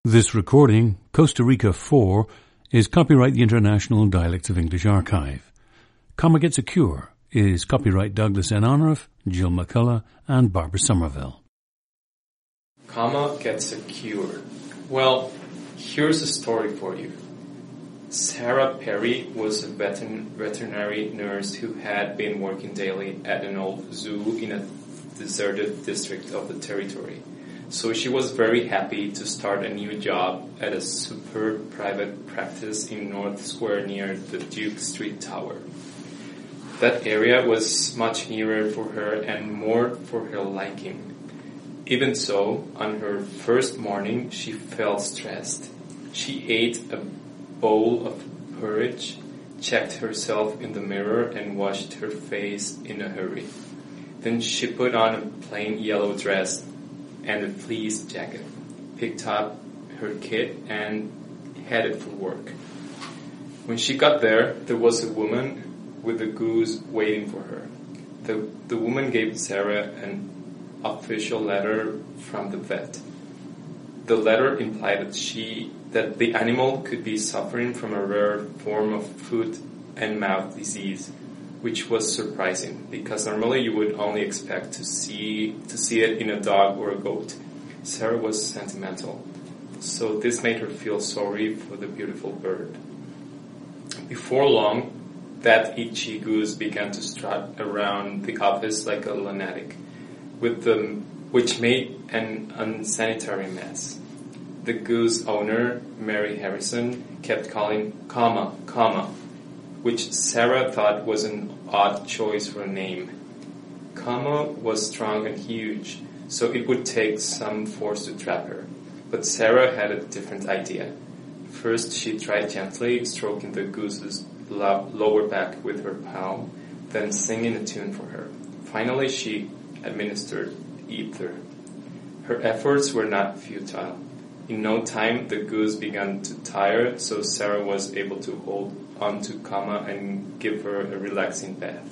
This recording, Costa Rica 4, is copyright the International Dialects of English Archive. Comma Gets a Cure is copyright Douglas N. Onruff, Jill McCullough, and Barbara Somerville. Comma Gets a Cure. Well, here's a story for you. Sarah Perry was a veterinary nurse who had been working daily at an old zoo in a deserted district of the territory. So she was very happy to start a new job at a superb private practice in North Square near the Duke Street Tower. That area was much nearer for her and more for her liking. Even so, on her first morning, she felt stressed. She ate a bowl of porridge, checked herself in the mirror, and washed her face in a hurry. Then she put on a plain yellow dress and a fleece jacket, picked up her kit, and headed for work. When she got there was a woman with a goose waiting for her. The woman gave Sarah an official letter from the vet. The letter implied that the animal could be suffering from a rare form of foot and mouth disease, which was surprising because normally you would only expect to see it in a dog or a goat. Sarah was sentimental, so this made her feel sorry for the beautiful bird. Before long, that itchy goose began to strut around the office like a lunatic, which made an unsanitary mess. The goose owner, Mary Harrison, kept calling comma, which Sarah thought was an odd choice for a name. Comma was strong and huge, so it would take some force to trap her. But Sarah had a different idea. First, she tried gently stroking the goose's lower back with her palm, then singing a tune for her. Finally, she administered ether. Her efforts were not futile. In no time, the goose began to tire, so Sarah was able to hold onto Comma and give her a relaxing bath.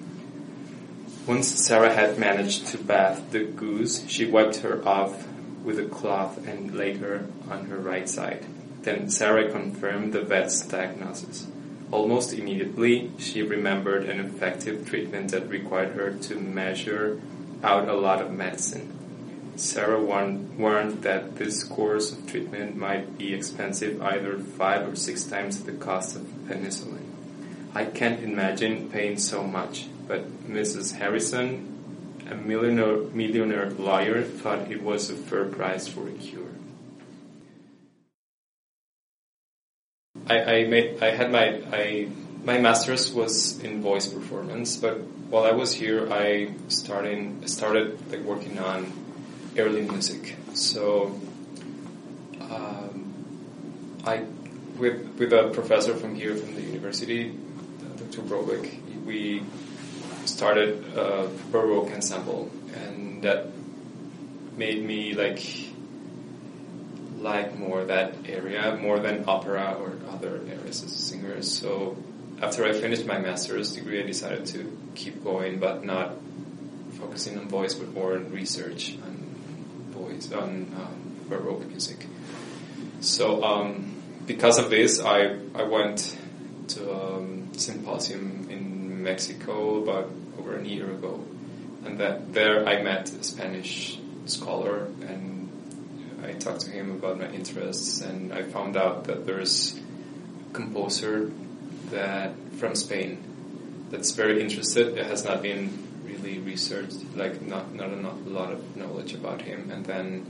Once Sarah had managed to bath the goose, she wiped her off with a cloth and laid her on her right side. Then Sarah confirmed the vet's diagnosis. Almost immediately, she remembered an effective treatment that required her to measure out a lot of medicine. Sarah warned that this course of treatment might be expensive, either 5 or 6 times the cost of penicillin. I can't imagine paying so much, but Mrs. Harrison, a millionaire lawyer, thought it was a fair price for a cure. My master's was in voice performance, but while I was here, I started working on early music. So, with a professor from here, from the university, Dr. Brobeck, we started a Baroque ensemble, and that made me like more that area, more than opera or other areas as a singer. So, after I finished my master's degree, I decided to keep going, but not focusing on voice, but more on research on Baroque music. So because of this, I went to a symposium in Mexico about over a year ago, and there I met a Spanish scholar, and I talked to him about my interests, and I found out that there's a composer from Spain that's very interested. It has not been really researched, not a lot of knowledge about him, and then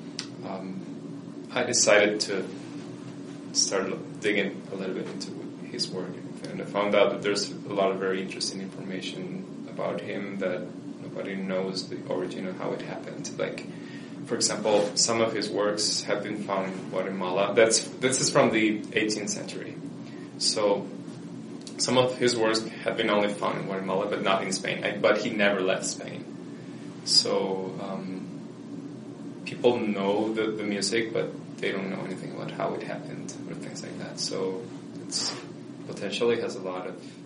I decided to start digging a little bit into his work, and I found out that there's a lot of very interesting information about him that nobody knows the origin of how it happened. Like, for example, some of his works have been found in Guatemala. This is from the 18th century, so some of his works have been only found in Guatemala, but not in Spain. But he never left Spain. So people know the music, but they don't know anything about how it happened or things like that. So it's potentially has a lot of